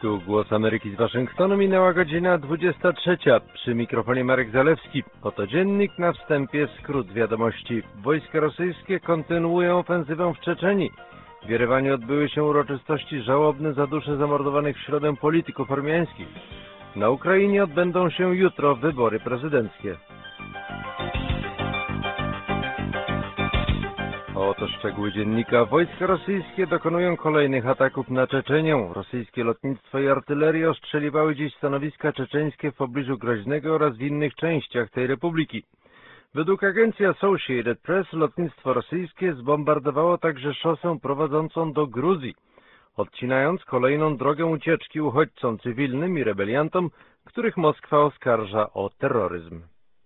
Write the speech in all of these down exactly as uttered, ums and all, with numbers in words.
Tu Głos Ameryki z Waszyngtonu, minęła godzina dwudziesta trzecia. Przy mikrofonie Marek Zalewski. Oto dziennik, na wstępie skrót wiadomości. Wojska rosyjskie kontynuują ofensywę w Czeczenii. W Jerewaniu odbyły się uroczystości żałobne za dusze zamordowanych w środę polityków ormiańskich. Na Ukrainie odbędą się jutro wybory prezydenckie. Oto szczegóły dziennika. Wojska rosyjskie dokonują kolejnych ataków na Czeczenię. Rosyjskie lotnictwo i artyleria ostrzeliwały dziś stanowiska czeczeńskie w pobliżu Groźnego oraz w innych częściach tej republiki. Według agencji Associated Press lotnictwo rosyjskie zbombardowało także szosę prowadzącą do Gruzji, odcinając kolejną drogę ucieczki uchodźcom cywilnym i rebeliantom, których Moskwa oskarża o terroryzm.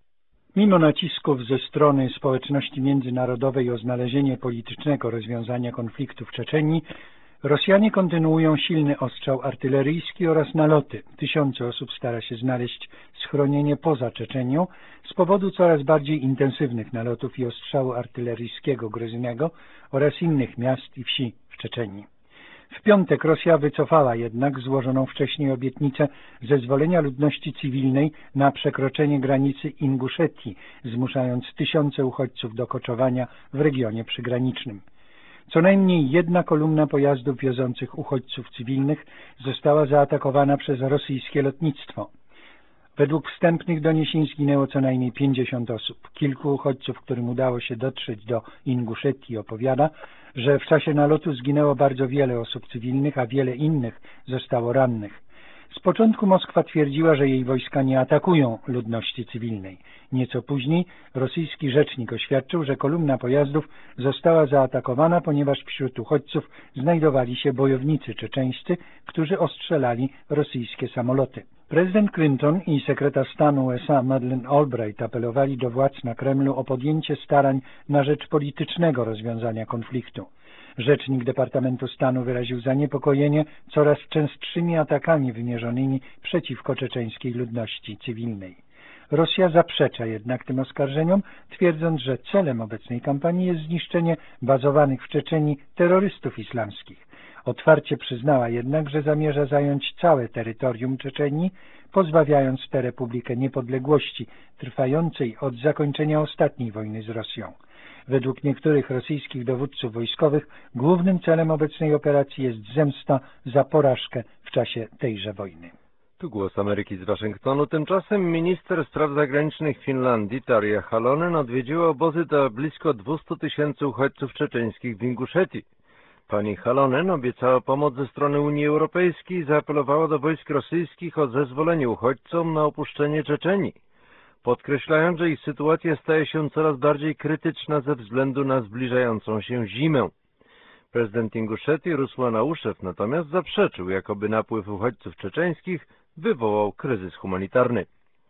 Mimo nacisków ze strony społeczności międzynarodowej o znalezienie politycznego rozwiązania konfliktu w Czeczenii, Rosjanie kontynuują silny ostrzał artyleryjski oraz naloty. Tysiące osób stara się znaleźć schronienie poza Czeczenią z powodu coraz bardziej intensywnych nalotów i ostrzału artyleryjskiego Groźnego oraz innych miast i wsi w Czeczenii. W piątek Rosja wycofała jednak złożoną wcześniej obietnicę zezwolenia ludności cywilnej na przekroczenie granicy Inguszetii, zmuszając tysiące uchodźców do koczowania w regionie przygranicznym. Co najmniej jedna kolumna pojazdów wiozących uchodźców cywilnych została zaatakowana przez rosyjskie lotnictwo. Według wstępnych doniesień zginęło co najmniej pięćdziesiąt osób. Kilku uchodźców, którym udało się dotrzeć do Inguszetii, opowiada, że w czasie nalotu zginęło bardzo wiele osób cywilnych, a wiele innych zostało rannych. Z początku Moskwa twierdziła, że jej wojska nie atakują ludności cywilnej. Nieco później rosyjski rzecznik oświadczył, że kolumna pojazdów została zaatakowana, ponieważ wśród uchodźców znajdowali się bojownicy czeczeńscy, którzy ostrzelali rosyjskie samoloty. Prezydent Clinton i sekretarz stanu U S A Madeleine Albright apelowali do władz na Kremlu o podjęcie starań na rzecz politycznego rozwiązania konfliktu. Rzecznik Departamentu Stanu wyraził zaniepokojenie coraz częstszymi atakami wymierzonymi przeciwko czeczeńskiej ludności cywilnej. Rosja zaprzecza jednak tym oskarżeniom, twierdząc, że celem obecnej kampanii jest zniszczenie bazowanych w Czeczenii terrorystów islamskich. Otwarcie przyznała jednak, że zamierza zająć całe terytorium Czeczenii, pozbawiając tę republikę niepodległości trwającej od zakończenia ostatniej wojny z Rosją. Według niektórych rosyjskich dowódców wojskowych głównym celem obecnej operacji jest zemsta za porażkę w czasie tejże wojny. Tu Głos Ameryki z Waszyngtonu. Tymczasem minister spraw zagranicznych Finlandii Tarja Halonen odwiedziła obozy dla blisko dwustu tysięcy uchodźców czeczeńskich w Inguszetii. Pani Halonen obiecała pomoc ze strony Unii Europejskiej i zaapelowała do wojsk rosyjskich o zezwolenie uchodźcom na opuszczenie Czeczenii, podkreślając, że ich sytuacja staje się coraz bardziej krytyczna ze względu na zbliżającą się zimę. Prezydent Inguszetii Ruslan Auszew natomiast zaprzeczył, jakoby napływ uchodźców czeczeńskich wywołał kryzys humanitarny.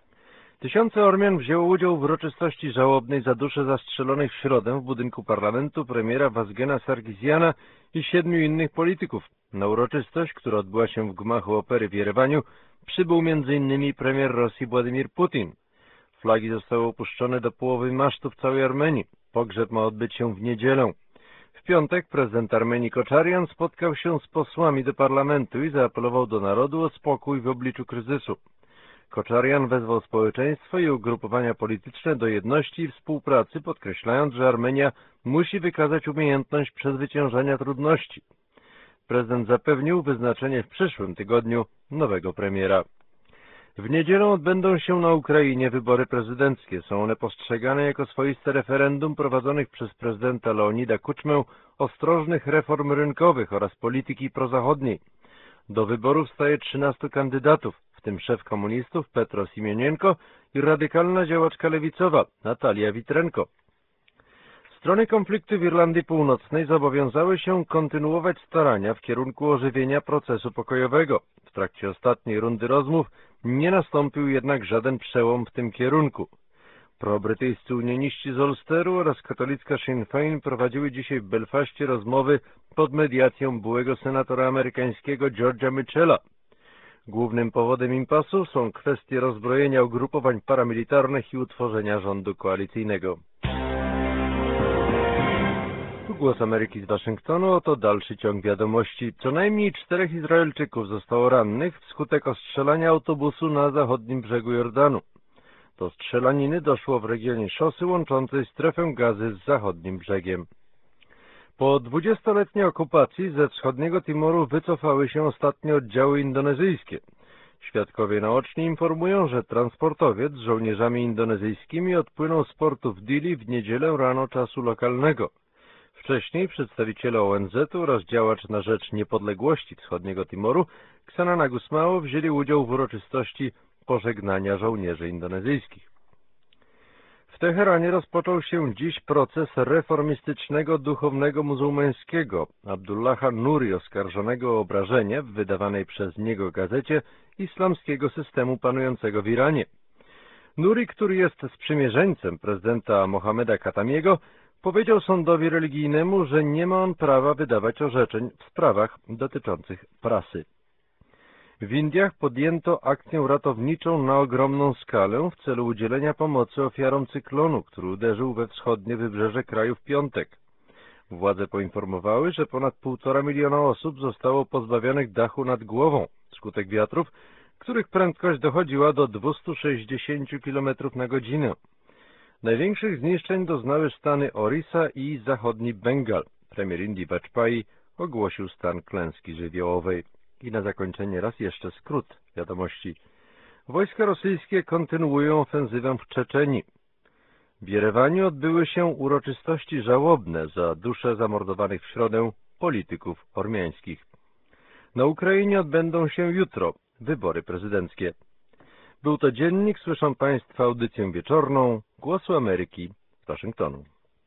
Tysiące Ormian wzięło udział w uroczystości żałobnej za dusze zastrzelonych w środę w budynku parlamentu premiera Vazgena Sargsjana i siedmiu innych polityków. Na uroczystość, która odbyła się w gmachu opery w Jerewaniu, przybył między innymi premier Rosji Władimir Putin. Flagi zostały opuszczone do połowy masztu w całej Armenii. Pogrzeb ma odbyć się w niedzielę. W piątek prezydent Armenii Koczarian spotkał się z posłami do parlamentu i zaapelował do narodu o spokój w obliczu kryzysu. Koczarian wezwał społeczeństwo i ugrupowania polityczne do jedności i współpracy, podkreślając, że Armenia musi wykazać umiejętność przezwyciężania trudności. Prezydent zapewnił wyznaczenie w przyszłym tygodniu nowego premiera. W niedzielę odbędą się na Ukrainie wybory prezydenckie. Są one postrzegane jako swoiste referendum prowadzonych przez prezydenta Leonida Kuczmę ostrożnych reform rynkowych oraz polityki prozachodniej. Do wyborów staje trzynastu kandydatów, w tym szef komunistów Petro Siemionienko i radykalna działaczka lewicowa Natalia Witrenko. Strony konfliktu w Irlandii Północnej zobowiązały się kontynuować starania w kierunku ożywienia procesu pokojowego. W trakcie ostatniej rundy rozmów nie nastąpił jednak żaden przełom w tym kierunku. Probrytyjscy unioniści z Ulsteru oraz katolicka Sinn Féin prowadziły dzisiaj w Belfaście rozmowy pod mediacją byłego senatora amerykańskiego George'a Mitchella. Głównym powodem impasu są kwestie rozbrojenia ugrupowań paramilitarnych i utworzenia rządu koalicyjnego. Głos Ameryki z Waszyngtonu, oto dalszy ciąg wiadomości. Co najmniej czterech Izraelczyków zostało rannych wskutek ostrzelania autobusu na zachodnim brzegu Jordanu. Do strzelaniny doszło w regionie szosy łączącej strefę Gazy z zachodnim brzegiem. Po dwudziestoletniej okupacji ze wschodniego Timoru wycofały się ostatnie oddziały indonezyjskie. Świadkowie naoczni informują, że transportowiec z żołnierzami indonezyjskimi odpłynął z portu w Dili w niedzielę rano czasu lokalnego. Wcześniej przedstawiciele O N Z u oraz działacz na rzecz niepodległości wschodniego Timoru, Xanana Gusmao, wzięli udział w uroczystości pożegnania żołnierzy indonezyjskich. W Teheranie rozpoczął się dziś proces reformistycznego duchownego muzułmańskiego Abdullaha Nuri, oskarżonego o obrażenie w wydawanej przez niego gazecie islamskiego systemu panującego w Iranie. Nuri, który jest sprzymierzeńcem prezydenta Mohameda Katamiego, powiedział sądowi religijnemu, że nie ma on prawa wydawać orzeczeń w sprawach dotyczących prasy. W Indiach podjęto akcję ratowniczą na ogromną skalę w celu udzielenia pomocy ofiarom cyklonu, który uderzył we wschodnie wybrzeże kraju w piątek. Władze poinformowały, że ponad półtora miliona osób zostało pozbawionych dachu nad głową wskutek wiatrów, których prędkość dochodziła do dwustu sześćdziesięciu kilometrów na godzinę. Największych zniszczeń doznały stany Orissa i zachodni Bengal. Premier Indii Vajpayee ogłosił stan klęski żywiołowej. I na zakończenie raz jeszcze skrót wiadomości. Wojska rosyjskie kontynuują ofensywę w Czeczenii. W Jerewaniu odbyły się uroczystości żałobne za dusze zamordowanych w środę polityków ormiańskich. Na Ukrainie odbędą się jutro wybory prezydenckie. Był to dziennik, słyszą Państwo audycję wieczorną Głosu Ameryki z Waszyngtonu.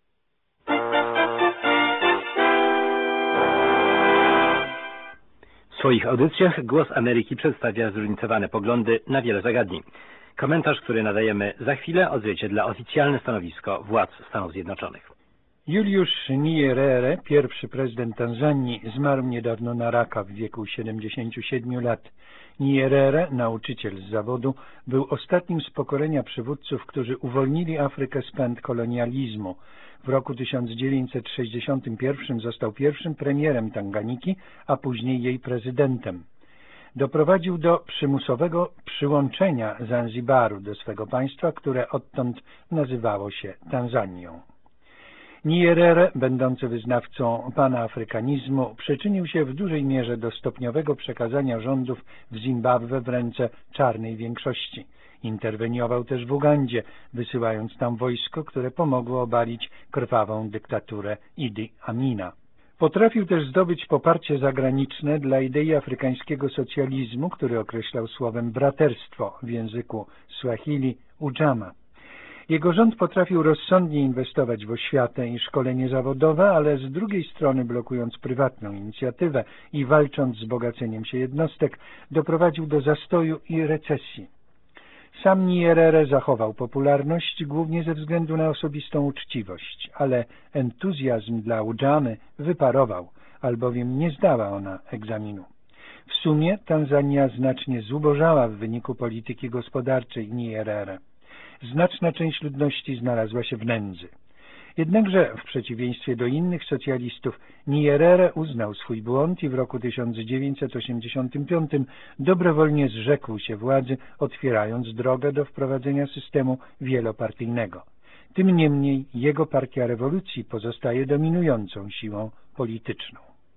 W swoich audycjach Głos Ameryki przedstawia zróżnicowane poglądy na wiele zagadnień. Komentarz, który nadajemy za chwilę, odzwierciedla oficjalne stanowisko władz Stanów Zjednoczonych. Juliusz Nyerere, pierwszy prezydent Tanzanii, zmarł niedawno na raka w wieku siedemdziesięciu siedmiu lat. Nyerere, nauczyciel z zawodu, był ostatnim z pokolenia przywódców, którzy uwolnili Afrykę z pęd kolonializmu. W roku tysiąc dziewięćset sześćdziesiątym pierwszym został pierwszym premierem Tanganiki, a później jej prezydentem. Doprowadził do przymusowego przyłączenia Zanzibaru do swego państwa, które odtąd nazywało się Tanzanią. Nyerere, będący wyznawcą panafrykanizmu, przyczynił się w dużej mierze do stopniowego przekazania rządów w Zimbabwe w ręce czarnej większości. Interweniował też w Ugandzie, wysyłając tam wojsko, które pomogło obalić krwawą dyktaturę Idi Amina. Potrafił też zdobyć poparcie zagraniczne dla idei afrykańskiego socjalizmu, który określał słowem braterstwo w języku Swahili Ujamaa. Jego rząd potrafił rozsądnie inwestować w oświatę i szkolenie zawodowe, ale z drugiej strony, blokując prywatną inicjatywę i walcząc z bogaceniem się jednostek, doprowadził do zastoju i recesji. Sam Nyerere zachował popularność głównie ze względu na osobistą uczciwość, ale entuzjazm dla Ujamy wyparował, albowiem nie zdała ona egzaminu. W sumie Tanzania znacznie zubożała w wyniku polityki gospodarczej Nyerere. Znaczna część ludności znalazła się w nędzy. Jednakże w przeciwieństwie do innych socjalistów Nyerere uznał swój błąd i w roku tysiąc dziewięćset osiemdziesiątym piątym dobrowolnie zrzekł się władzy, otwierając drogę do wprowadzenia systemu wielopartyjnego. Tym niemniej jego Partia Rewolucji pozostaje dominującą siłą polityczną.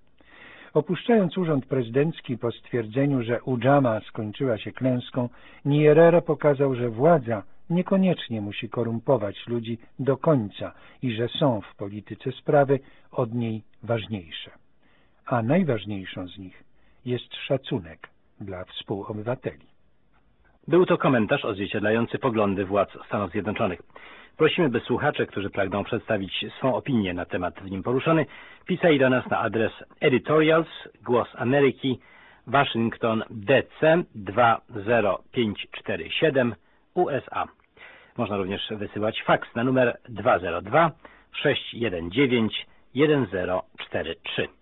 Opuszczając urząd prezydencki po stwierdzeniu, że Ujamaa skończyła się klęską, Nyerere pokazał, że władza niekoniecznie musi korumpować ludzi do końca i że są w polityce sprawy od niej ważniejsze. A najważniejszą z nich jest szacunek dla współobywateli. Był to komentarz odzwierciedlający poglądy władz Stanów Zjednoczonych. Prosimy, by słuchacze, którzy pragną przedstawić swą opinię na temat w nim poruszony, pisali do nas na adres Editorials, Głos Ameryki, Waszyngton, D C dwa zero pięć cztery siedem, U S A. Można również wysyłać faks na numer dwa zero dwa sześć jeden dziewięć jeden zero cztery trzy.